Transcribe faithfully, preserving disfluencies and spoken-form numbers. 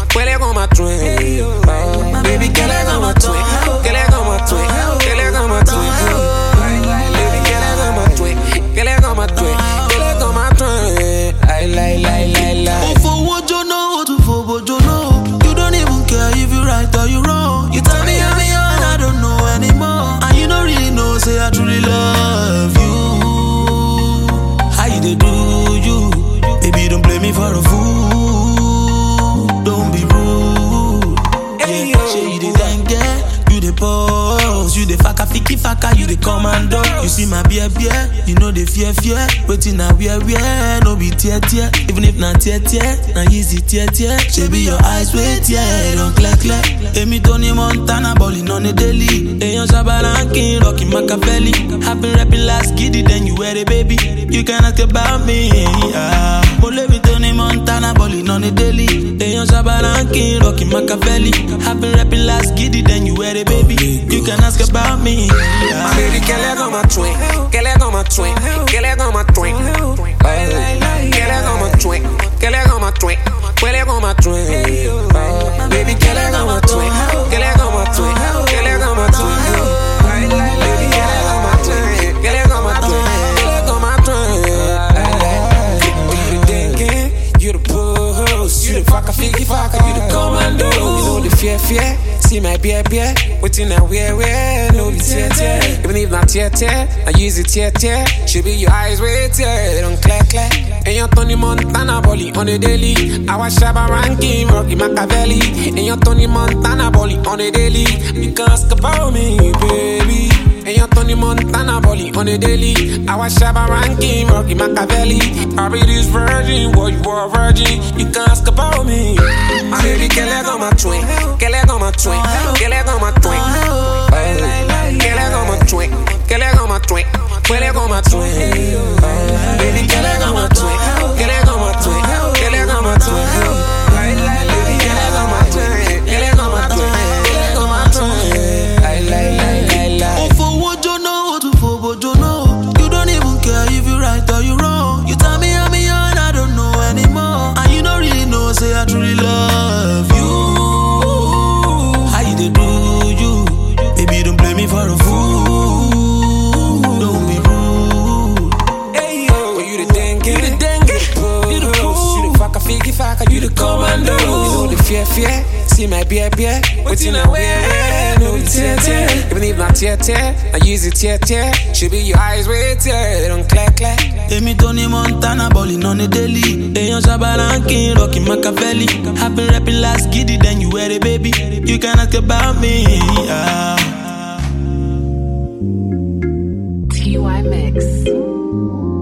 Huele como a twin. Oh, baby, que le como a twin. Que le como a twin. Que le como a twin. Baby, que le como a twin. Que le como a twin. Que le como a twin. Ay, la, la, la, la. Oh, for what you know, to for what you know. You don't even care if you right or you wrong. You tell me I'm young, I don't know anymore. And you don't really know, say I truly love you. How you they do you? Baby, don't play me for a fool. Don't be rude. Hey, Yeah, say you the dengue, you the pose, you the faka fiki faka, you the commando. You see my beer beer, you know the fear fear. Waiting now wear wear, no be tear tear. Even if not tear tear, now easy tear tear. She be your eyes wait yeah, don't clear clear. Amy Tony Montana balling on the daily. Ayon Shabarankin, Rocky Machiavelli. I've been rapping last giddy, then you wear the baby. You can ask about me, yeah. Molevi Tony Montana balling on the daily. Ayon Shabarankin, Rocky Machiavelli. I've been rapping last giddy, then you wear the baby. You can ask about me, yeah. Baby, que le como a twin. Que le como a twin. Que le como a twin. Que le como a twin. Que le como a twin. Huele como a twin. Baby, que le como a twin. Que le como a twin. Que le como a twin. Baby, que le como a twin. Que le como a twin. Que le como a twin. You the thinking, you the puss, you the fucker, figgy fucker, you the commando. You know the fear fear. See my beer beer. Waiting now where where no be tear tear. Even if not tear tear, I use it tear tear. Should be your eyes wait tear. They don't clack clack. And your Tony Montana bolly on the daily. I was Shabba ranking, Rocky Machiavelli. And your Tony Montana bolly on the daily. You can ask about me, baby. And your Tony Montana bolly on the daily. I was Shabba ranking, Rocky Machiavelli. I be this virgin, what you are virgin. You can ask about me. My baby, que le como a twin. Que le como a twin. Que le como a twin. Que le como a twin. Que le como a twin. Huele como a twin. Baby, que le como a twin. Que le como a twin. Que le como a twin. Baby, que le como a twin. Que le como a twin. Que le como a twin. Ay, la, la, la, la. Oh, for what you know, to for what you know. You don't even care if you right or you wrong. You tell me I'm young, I don't know anymore. And you don't really know, say I truly love you. How you they do you? Baby, don't play me for a fool. Don't be rude. Hey, yo, you the dengue, you the dengue, you the puss, you the fucker, figgy fucker, you the commando. You know the fear fear. See my beer beer. Waiting now where no be tear tear. Even if not tear tear, I use it tear tear. Should be your eyes wait tear. They don't clack clack. Amy Tony Montana balling on the daily. Ayon Shabarankin, Rocky Machiavelli. I've been rapping last giddy, then you wear the baby. You can ask about me, yeah. T Y Mix.